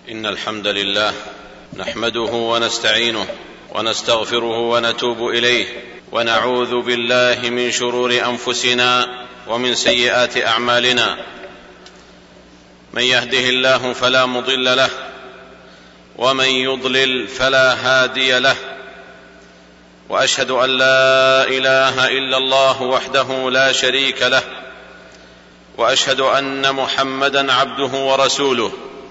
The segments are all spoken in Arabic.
إن الحمد لله نحمده ونستعينه ونستغفره ونتوب إليه، ونعوذ بالله من شرور أنفسنا ومن سيئات أعمالنا. من يهده الله فلا مضل له، ومن يضلل فلا هادي له، وأشهد أن لا إله إلا الله وحده لا شريك له، وأشهد أن محمدا عبده ورسوله.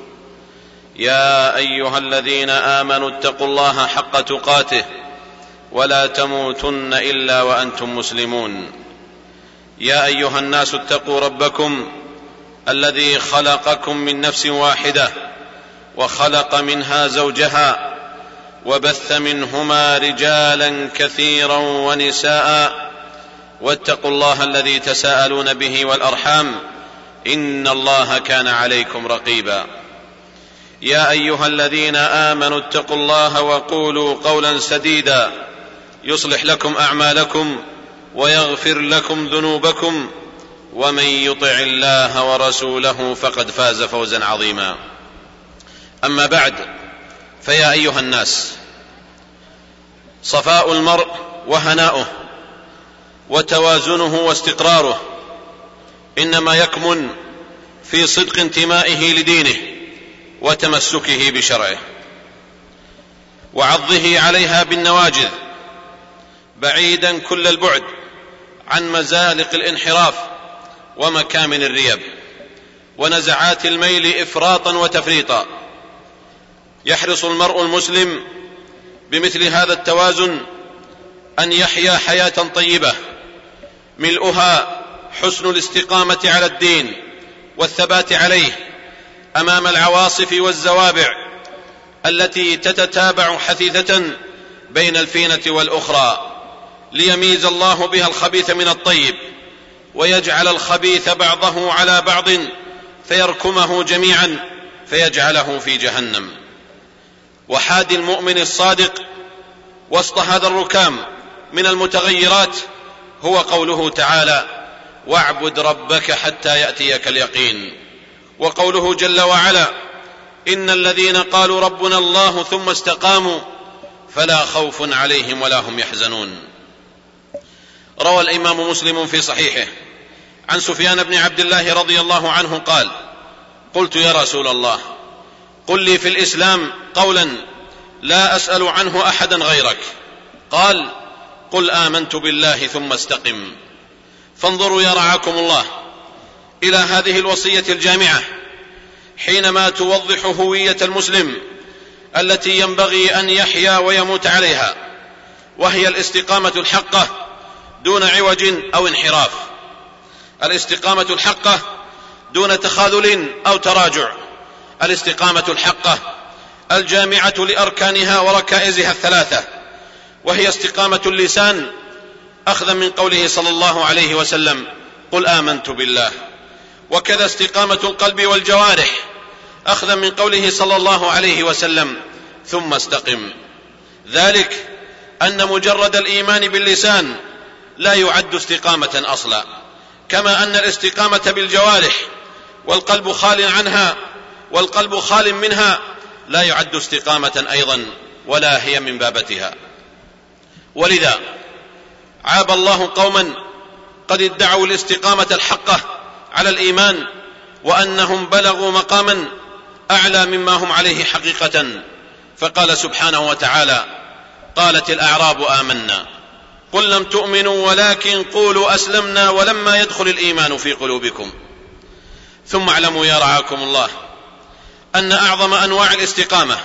يا أيها الذين آمنوا اتقوا الله حق تقاته ولا تموتن إلا وأنتم مسلمون. يا أيها الناس اتقوا ربكم الذي خلقكم من نفس واحدة، وخلق منها زوجها، وبث منهما رجالا كثيرا ونساء، واتقوا الله الذي تساءلون به والأرحام، إن الله كان عليكم رقيبا. يا أيها الذين آمنوا اتقوا الله وقولوا قولا سديدا يصلح لكم أعمالكم ويغفر لكم ذنوبكم، ومن يطع الله ورسوله فقد فاز فوزا عظيما. أما بعد، فيا أيها الناس، صفاء المرء وهناؤه وتوازنه واستقراره إنما يكمن في صدق انتمائه لدينه وتمسكه بشرعه وعضه عليها بالنواجذ، بعيدا كل البعد عن مزالق الانحراف ومكامن الريب ونزعات الميل إفراطا وتفريطا. يحرص المرء المسلم بمثل هذا التوازن أن يحيا حياة طيبة ملؤها حسن الاستقامة على الدين والثبات عليه أمام العواصف والزوابع التي تتتابع حثيثة بين الفينة والأخرى، ليميز الله بها الخبيث من الطيب، ويجعل الخبيث بعضه على بعض فيركمه جميعا فيجعله في جهنم. وحاد المؤمن الصادق وسط هذا الركام من المتغيرات هو قوله تعالى: واعبد ربك حتى يأتيك اليقين. وقوله جل وعلا: إن الذين قالوا ربنا الله ثم استقاموا فلا خوف عليهم ولا هم يحزنون. روى الإمام مسلم في صحيحه عن سفيان بن عبد الله رضي الله عنه قال: قلت يا رسول الله، قل لي في الإسلام قولا لا أسأل عنه أحدا غيرك. قال: قل آمنت بالله ثم استقم. فانظروا يا رعاكم الله إلى هذه الوصية الجامعة حينما توضح هوية المسلم التي ينبغي أن يحيا ويموت عليها، وهي الاستقامة الحقة دون عوج أو انحراف، الاستقامة الحقة دون تخاذل أو تراجع، الاستقامة الحقة الجامعة لأركانها وركائزها الثلاثة، وهي استقامة اللسان أخذا من قوله صلى الله عليه وسلم: قل آمنت بالله. وكذا استقامة القلب والجوارح أخذا من قوله صلى الله عليه وسلم: ثم استقم. ذلك أن مجرد الإيمان باللسان لا يعد استقامة أصلا، كما أن الاستقامة بالجوارح والقلب خال عنها والقلب خال منها لا يعد استقامة أيضا، ولا هي من بابتها. ولذا عاب الله قوما قد ادعوا الاستقامة الحقة على الإيمان، وأنهم بلغوا مقاما أعلى مما هم عليه حقيقة. فقال سبحانه وتعالى: قالت الأعراب آمنا قل لم تؤمنوا ولكن قولوا أسلمنا ولما يدخل الإيمان في قلوبكم. ثم اعلموا يا رعاكم الله أن أعظم أنواع الاستقامة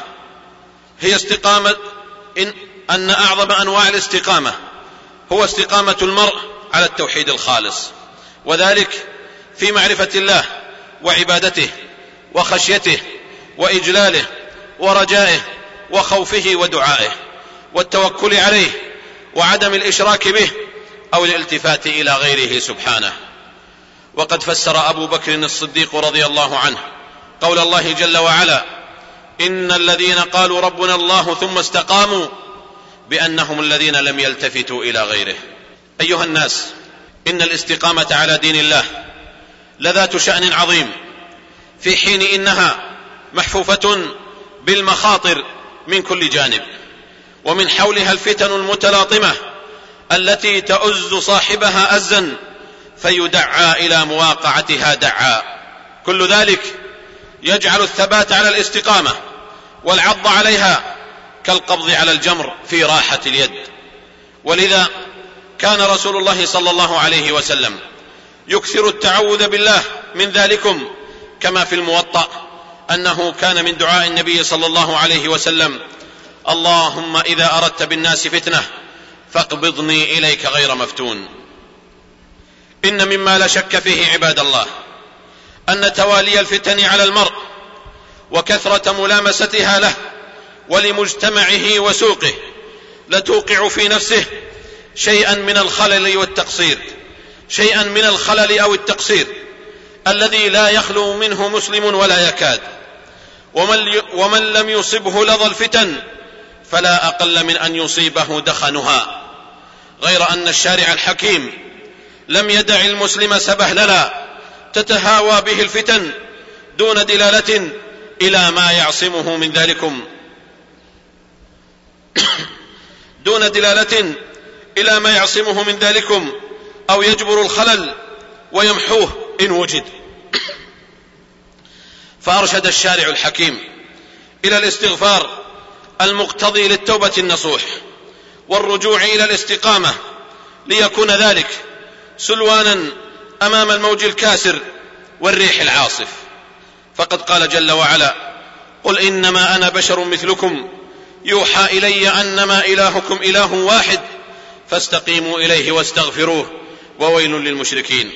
هو استقامة المرء على التوحيد الخالص، وذلك في معرفة الله وعبادته وخشيته وإجلاله ورجائه وخوفه ودعائه والتوكل عليه وعدم الإشراك به أو الالتفات إلى غيره سبحانه. وقد فسر أبو بكر الصديق رضي الله عنه قول الله جل وعلا: إن الذين قالوا ربنا الله ثم استقاموا بأنهم الذين لم يلتفتوا إلى غيره. أيها الناس، إن الاستقامة على دين الله لذات شأن عظيم، في حين إنها محفوفة بالمخاطر من كل جانب، ومن حولها الفتن المتلاطمة التي تؤز صاحبها أزا فيدعى إلى مواقعتها دعا. كل ذلك يجعل الثبات على الاستقامة والعض عليها كالقبض على الجمر في راحة اليد. ولذا كان رسول الله صلى الله عليه وسلم يكثر التعوذ بالله من ذلكم، كما في الموطأ أنه كان من دعاء النبي صلى الله عليه وسلم: اللهم إذا أردت بالناس فتنة فاقبضني إليك غير مفتون. إن مما لا شك فيه عباد الله أن توالي الفتن على المرء وكثرة ملامستها له ولمجتمعه وسوقه لتوقع في نفسه شيئا من الخلل والتقصير، شيئا من الخلل أو التقصير الذي لا يخلو منه مسلم ولا يكاد. ومن لم يصبه لظى الفتن فلا أقل من أن يصيبه دخنها، غير أن الشارع الحكيم لم يدع المسلم سبهللا تتهاوى به الفتن دون دلالة إلى ما يعصمه من ذلكم دون دلالة إلى ما يعصمه من ذلكم أو يجبر الخلل ويمحوه إن وجد. فأرشد الشارع الحكيم إلى الاستغفار المقتضي للتوبة النصوح والرجوع إلى الاستقامة، ليكون ذلك سلوانا أمام الموج الكاسر والريح العاصف. فقد قال جل وعلا: قل إنما أنا بشر مثلكم يوحى إلي أنما إلهكم إله واحد فاستقيموا إليه واستغفروه وويل للمشركين.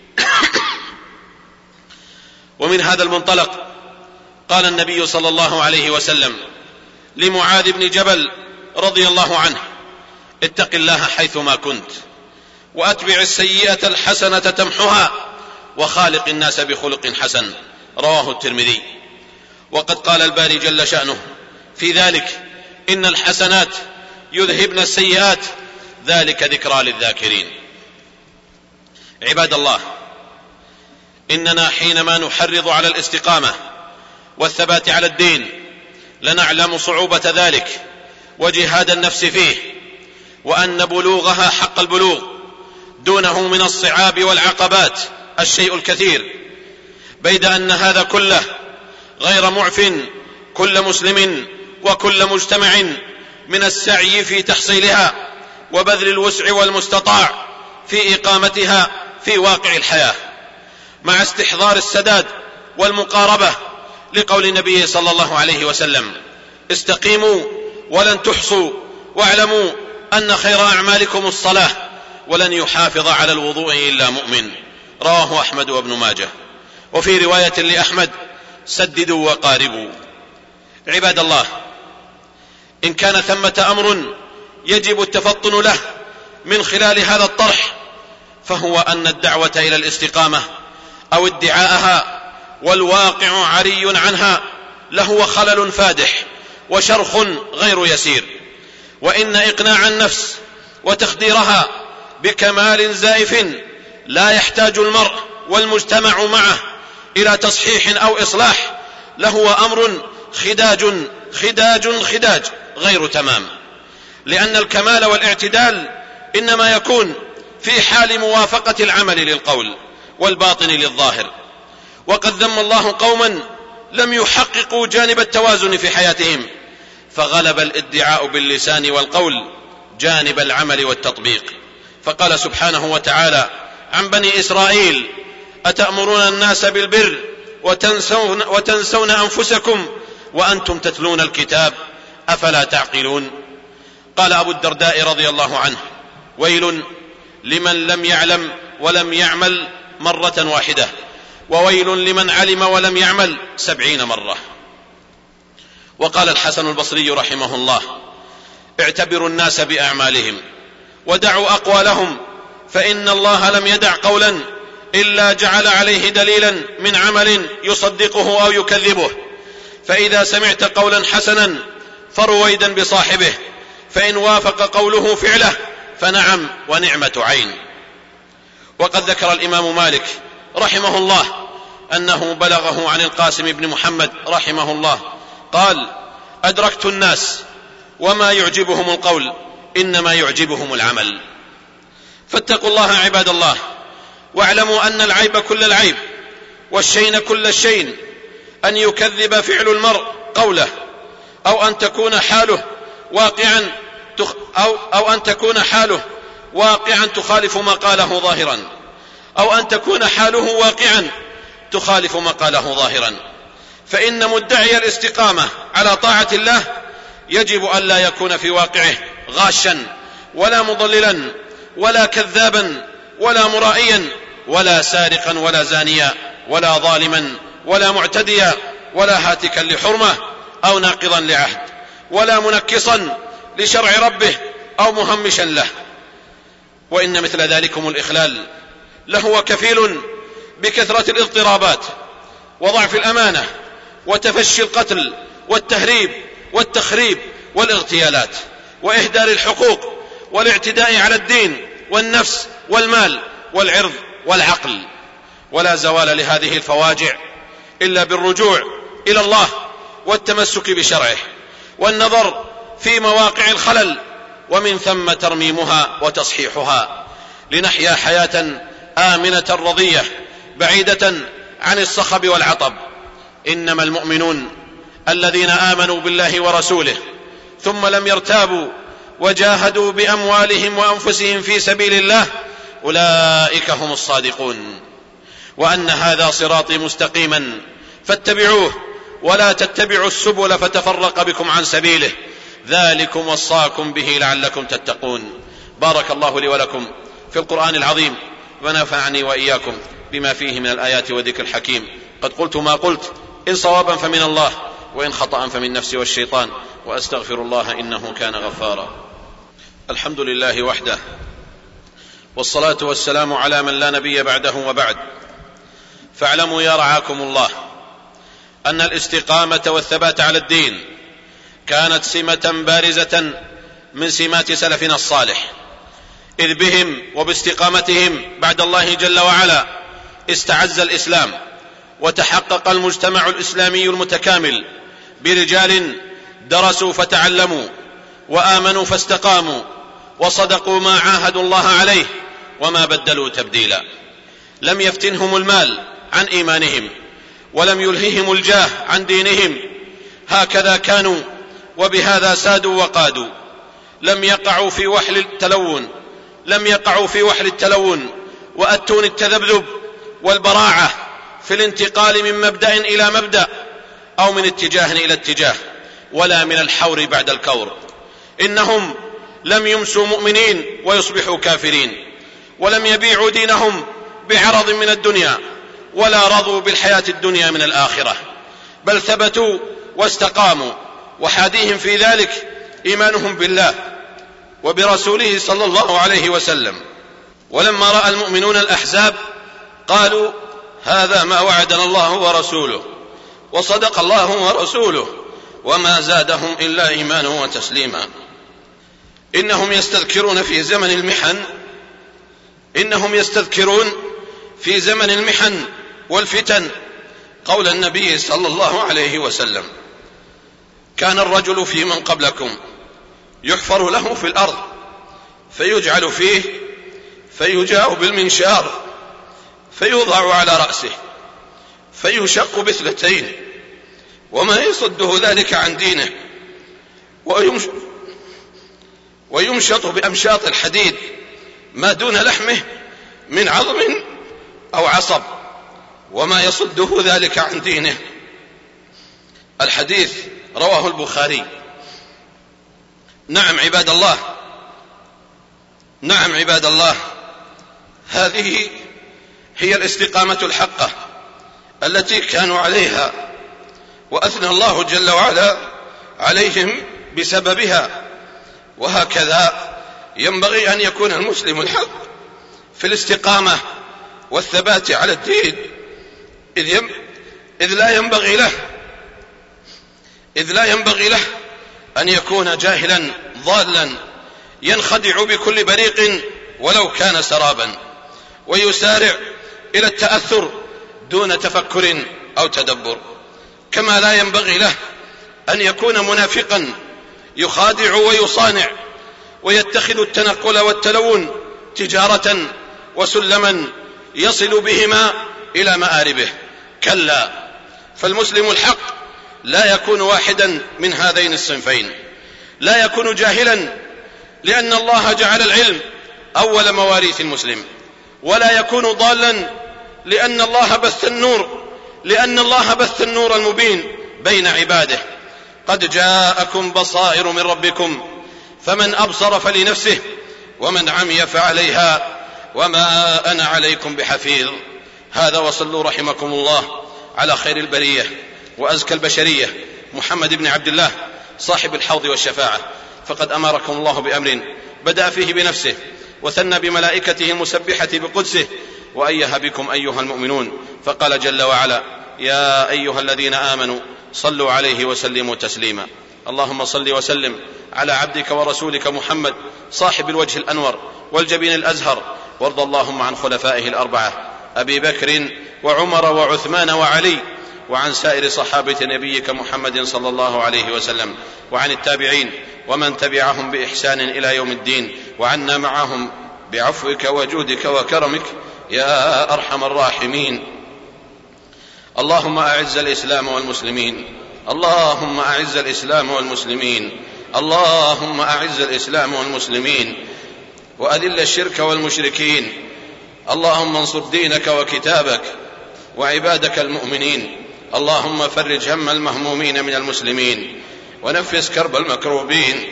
ومن هذا المنطلق قال النبي صلى الله عليه وسلم لمعاذ بن جبل رضي الله عنه: اتق الله حيثما كنت وأتبع السيئة الحسنة تمحها وخالق الناس بخلق حسن. رواه الترمذي. وقد قال الباري جل شأنه في ذلك: إن الحسنات يذهبن السيئات ذلك ذكرى للذاكرين. عباد الله، إننا حينما نحرض على الاستقامة والثبات على الدين لنعلم صعوبة ذلك وجهاد النفس فيه، وأن بلوغها حق البلوغ دونه من الصعاب والعقبات الشيء الكثير، بيد أن هذا كله غير معف كل مسلم وكل مجتمع من السعي في تحصيلها وبذل الوسع والمستطاع في إقامتها في واقع الحياة، مع استحضار السداد والمقاربة لقول النبي صلى الله عليه وسلم: استقيموا ولن تحصوا واعلموا أن خير أعمالكم الصلاة ولن يحافظ على الوضوء إلا مؤمن. رواه أحمد وابن ماجه. وفي رواية لأحمد: سددوا وقاربوا. عباد الله، إن كان ثمة أمر يجب التفطن له من خلال هذا الطرح، فهو أن الدعوة إلى الاستقامة أو ادعاءها والواقع عري عنها لهو خلل فادح وشرخ غير يسير، وإن إقناع النفس وتخديرها بكمال زائف لا يحتاج المرء والمجتمع معه إلى تصحيح أو إصلاح لهو أمر خداج غير تمام، لأن الكمال والاعتدال إنما يكون في حال موافقة العمل للقول والباطن للظاهر. وقد ذم الله قوما لم يحققوا جانب التوازن في حياتهم، فغلب الادعاء باللسان والقول جانب العمل والتطبيق. فقال سبحانه وتعالى عن بني إسرائيل: أتأمرون الناس بالبر وتنسون أنفسكم وأنتم تتلون الكتاب أفلا تعقلون. قال أبو الدرداء رضي الله عنه: ويل لمن لم يعلم ولم يعمل مرة واحدة، وويل لمن علم ولم يعمل 70 مرة. وقال الحسن البصري رحمه الله: اعتبروا الناس بأعمالهم ودعوا أقوالهم، فإن الله لم يدع قولا إلا جعل عليه دليلا من عمل يصدقه أو يكذبه، فإذا سمعت قولا حسنا فرويدا بصاحبه، فإن وافق قوله فعله فنعم ونعمة عين. وقد ذكر الإمام مالك رحمه الله أنه بلغه عن القاسم بن محمد رحمه الله قال: أدركت الناس وما يعجبهم القول إنما يعجبهم العمل. فاتقوا الله عباد الله، واعلموا أن العيب كل العيب والشين كل الشين أن يكذب فعل المرء قوله، أو أن تكون حاله واقعا تخالف ما قاله ظاهرا، أو أن تكون حاله واقعا تخالف ما قاله ظاهرا. فإن مدعي الاستقامة على طاعة الله يجب أن لا يكون في واقعه غاشا ولا مضللا ولا كذابا ولا مرائيا ولا سارقا ولا زانيا ولا ظالما ولا معتديا ولا هاتكا لحرمة أو ناقضا لعهد ولا منكصا لشرع ربه أو مهمشا له. وإن مثل ذلكم الإخلال لهو كفيل بكثرة الاضطرابات وضعف الأمانة وتفشي القتل والتهريب والتخريب والاغتيالات وإهدار الحقوق والاعتداء على الدين والنفس والمال والعرض والعقل. ولا زوال لهذه الفواجع إلا بالرجوع إلى الله والتمسك بشرعه والنظر في مواقع الخلل، ومن ثم ترميمها وتصحيحها، لنحيا حياة آمنة رضية بعيدة عن الصخب والعطب. إنما المؤمنون الذين آمنوا بالله ورسوله ثم لم يرتابوا وجاهدوا بأموالهم وأنفسهم في سبيل الله، أولئك هم الصادقون. وأن هذا صراطي مستقيما فاتبعوه ولا تتبعوا السبل فتفرق بكم عن سبيله، ذلكم وصاكم به لعلكم تتقون. بارك الله لي ولكم في القرآن العظيم، ونفعني وإياكم بما فيه من الآيات والذكر الحكيم. قد قلت ما قلت، إن صوابا فمن الله وإن خطأ فمن نفسي والشيطان، وأستغفر الله إنه كان غفارا. الحمد لله وحده، والصلاة والسلام على من لا نبي بعده وبعد. فاعلموا يا رعاكم الله أن الاستقامة والثبات على الدين كانت سمة بارزة من سمات سلفنا الصالح، إذ بهم وباستقامتهم بعد الله جل وعلا استعز الإسلام وتحقق المجتمع الإسلامي المتكامل برجال درسوا فتعلموا وآمنوا فاستقاموا وصدقوا ما عاهدوا الله عليه وما بدلوا تبديلا. لم يفتنهم المال عن إيمانهم، ولم يلههم الجاه عن دينهم. هكذا كانوا وبهذا سادوا وقادوا. لم يقعوا في وحل التلون وأتون التذبذب والبراعة في الانتقال من مبدأ إلى مبدأ أو من اتجاه إلى اتجاه، ولا من الحور بعد الكور. إنهم لم يمسوا مؤمنين ويصبحوا كافرين، ولم يبيعوا دينهم بعرض من الدنيا، ولا رضوا بالحياة الدنيا من الآخرة، بل ثبتوا واستقاموا، وحاديهم في ذلك إيمانهم بالله وبرسوله صلى الله عليه وسلم. ولما رأى المؤمنون الأحزاب قالوا: هذا ما وعدنا الله ورسوله، وصدق الله ورسوله، وما زادهم إلا إيمانا وتسليما. إنهم يستذكرون في زمن المحن والفتن قول النبي صلى الله عليه وسلم: كان الرجل في من قبلكم يحفر له في الأرض فيجعل فيه فيجاء بالمنشار فيوضع على رأسه فيشق باثنتين، وما يصده ذلك عن دينه، ويمشط بأمشاط الحديد ما دون لحمه من عظم أو عصب، وما يصده ذلك عن دينه. الحديث رواه البخاري. نعم عباد الله، هذه هي الاستقامة الحقة التي كانوا عليها، وأثنى الله جل وعلا عليهم بسببها. وهكذا ينبغي أن يكون المسلم الحق في الاستقامة والثبات على الدين، إذ لا ينبغي له أن يكون جاهلا ضالا ينخدع بكل بريق ولو كان سرابا، ويسارع إلى التأثر دون تفكر أو تدبر. كما لا ينبغي له أن يكون منافقا يخادع ويصانع ويتخذ التنقل والتلون تجارة وسلما يصل بهما إلى مآربه. كلا، فالمسلم الحق لا يكون واحدا من هذين الصنفين. لا يكون جاهلا لأن الله جعل العلم أول مواريث المسلم، ولا يكون ضالا لأن الله بث النور المبين بين عباده. قد جاءكم بصائر من ربكم فمن أبصر فلنفسه ومن عمي فعليها وما أنا عليكم بحفيظ. هذا، وصلوا رحمكم الله على خير البرية وأزكى البشرية محمد بن عبد الله صاحب الحوض والشفاعة. فقد أمركم الله بأمر بدأ فيه بنفسه وثنى بملائكته المسبحة بقدسه وأيه بكم أيها المؤمنون، فقال جل وعلا: يا أيها الذين آمنوا صلوا عليه وسلموا تسليما. اللهم صل وسلم على عبدك ورسولك محمد صاحب الوجه الأنور والجبين الأزهر، وارض اللهم عن خلفائه الأربعة أبي بكر وعمر وعثمان وعلي، وعن سائر صحابة نبيك محمد صلى الله عليه وسلم، وعن التابعين ومن تبعهم بإحسان إلى يوم الدين، وعنا معهم بعفوك وجودك وكرمك يا أرحم الراحمين. اللهم أعز الإسلام والمسلمين، اللهم أعز الإسلام والمسلمين، اللهم أعز الإسلام والمسلمين، وأذل الشرك والمشركين. اللهم انصر دينك وكتابك وعبادك المؤمنين. اللهم فرج هم المهمومين من المسلمين، ونفس كرب المكروبين،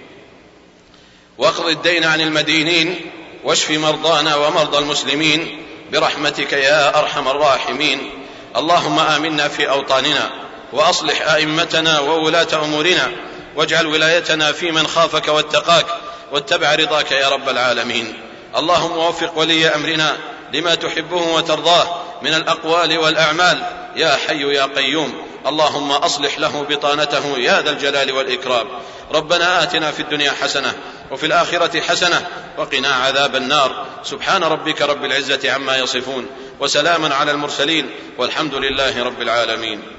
واقض الدين عن المدينين، واشف مرضانا ومرضى المسلمين برحمتك يا أرحم الراحمين. اللهم آمنا في أوطاننا، وأصلح أئمتنا وولاة أمورنا، واجعل ولايتنا في من خافك واتقاك واتبع رضاك يا رب العالمين. اللهم وفق ولي أمرنا لما تحبه وترضاه من الأقوال والأعمال يا حي يا قيوم. اللهم أصلح له بطانته يا ذا الجلال والإكرام. ربنا آتنا في الدنيا حسنة وفي الآخرة حسنة وقنا عذاب النار. سبحان ربك رب العزة عما يصفون، وسلام على المرسلين، والحمد لله رب العالمين.